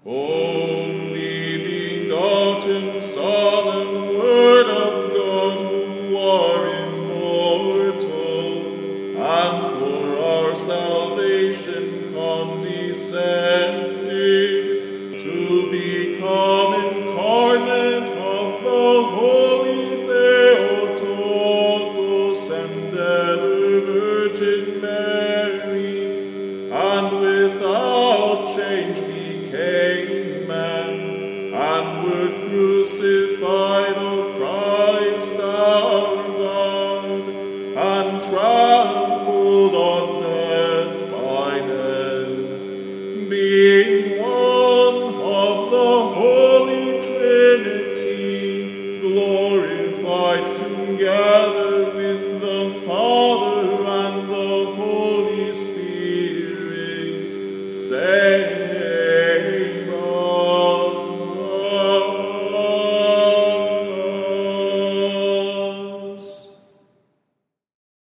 only begotten Son and Word of God, who are immortal, and for our salvation condescended to become incarnate of the Holy Theotokos and ever Virgin Mary, and without change became man, and were crucified, O Christ our God, and trampled on death by death, being one of the Holy Trinity, glorified together with the Father and the Holy Spirit, saying,